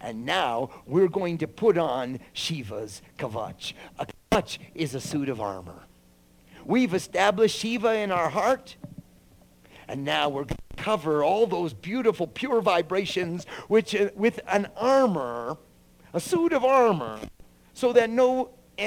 And now we're going to put on Shiva's kavach. A kavach is a suit of armor. We've established Shiva in our heart, and now we're going to cover all those beautiful, pure vibrations with an armor, a suit of armor, so that no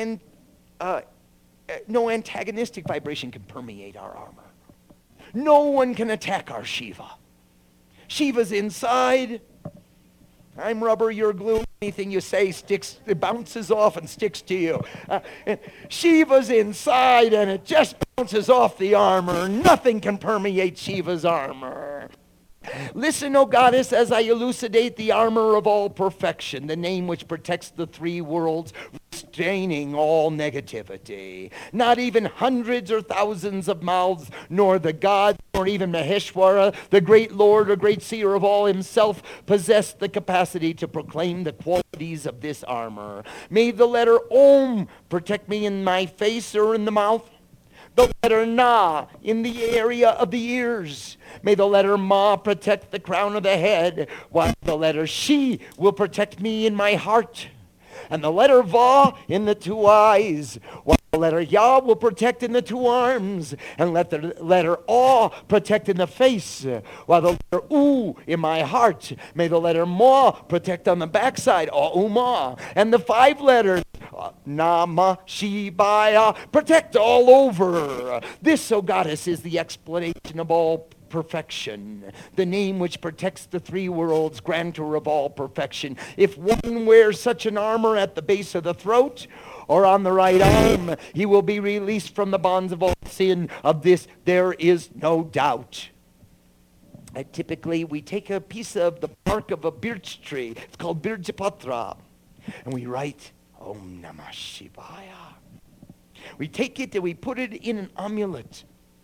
antagonistic vibration can permeate our armor. No one can attack our Shiva. Shiva's inside. I'm rubber, you're glue. Anything you say sticks, it bounces off and sticks to you. And Shiva's inside, and it just bounces off the armor. Nothing can permeate Shiva's armor. Listen, O goddess, as I elucidate the armor of all perfection, the name which protects the three worlds, restraining all negativity. Not even hundreds or thousands of mouths, nor the gods, nor even Maheshwara, the great Lord or great seer of all himself, possess the capacity to proclaim the qualities of this armor. May the letter Om protect me in my face or in the mouth. The letter Na in the area of the ears. May the letter Ma protect the crown of the head, while the letter She will protect me in my heart. And the letter Va in the two eyes, while the letter Ya will protect in the two arms. And let the letter A protect in the face, while the letter U in my heart. May the letter Ma protect on the backside, Ma. And the five letters, Nama Shivaya, protect all over. This, O goddess, is the explanation of all perfection, the name which protects the three worlds, grantor of all perfection. If one wears such an armor at the base of the throat or on the right arm, he will be released from the bonds of all sin. Of this there is no doubt. Typically, we take a piece of the bark of a birch tree. It's called Birjapatra, and we write Om Namah Shivaya. We take it and we put it in an amulet.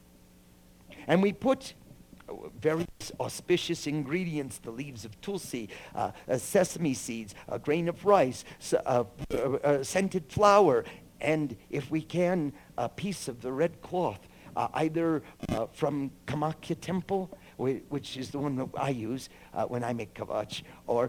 And we put very auspicious ingredients, the leaves of tulsi, sesame seeds, a grain of rice, scented flour, and if we can, a piece of the red cloth, either from Kamakya temple, which is the one that I use when I make kavach, or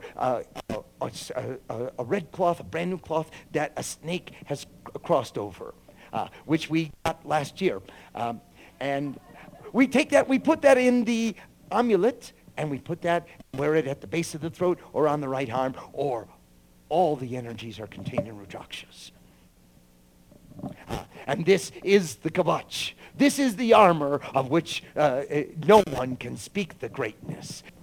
a red cloth, a brand new cloth that a snake has crossed over, which we got last year. And we take that, we put that in the amulet, and we put that, wear it at the base of the throat or on the right arm, or all the energies are contained in Rudrakshas. And this is the kavach. This is the armor of which no one can speak the greatness.